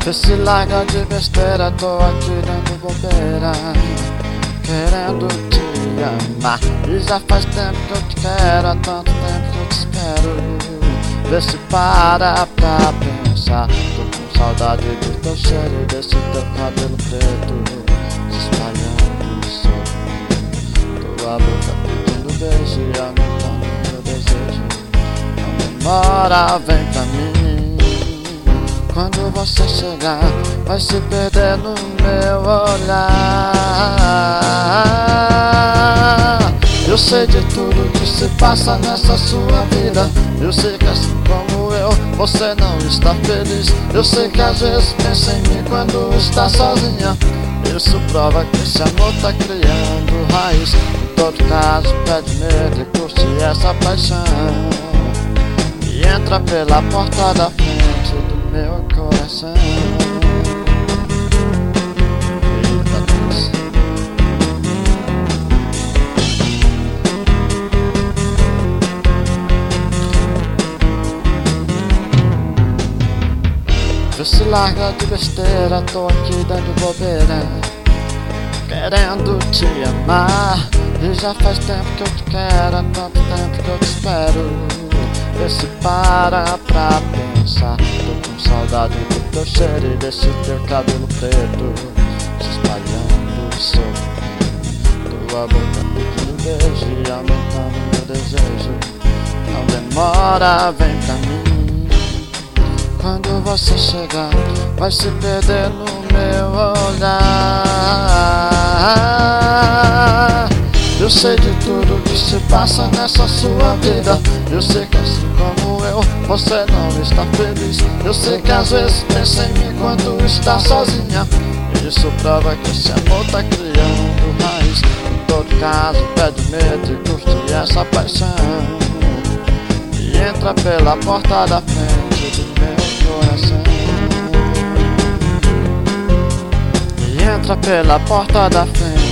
Vê se larga de besteira, tô aqui dando bobeira, querendo te amar. E já faz tempo que eu te quero, há tanto tempo que eu te espero. Vê se para pra pensar. Tô com saudade do teu cheiro e desse teu cabelo preto se espalhando o sol. Tua boca pedindo beijo e aumentando meu desejo. Não demora, vem pra mim. Quando você chegar, vai se perder no meu olhar. Eu sei de tudo que se passa nessa sua vida. Eu sei que assim como eu, você não está feliz. Eu sei que às vezes pensa em mim quando está sozinha. Isso prova que esse amor tá criando raiz. Em todo caso, pede medo e curte essa paixão. E entra pela porta da frente do meu coração. Eita Deus. Vê se larga de besteira, tô aqui dando bobeira, querendo te amar. E já faz tempo que eu te quero, há tanto tempo que eu te espero. Vê se para pra pensar. Tô com saudade do teu cheiro e desse teu cabelo preto se espalhando o sol. Tua boca pedindo beijo e aumentando meu desejo. Não demora, vem pra mim. Quando você chegar, vai se perder no meu olhar. Eu sei de tudo que se passa nessa sua vida. Eu sei que assim como eu, você não está feliz. Eu sei que às vezes pensa em mim quando está sozinha. Isso prova que esse amor tá criando raiz. Em todo caso, pede medo e curte essa paixão. E entra pela porta da frente do meu coração. E entra pela porta da frente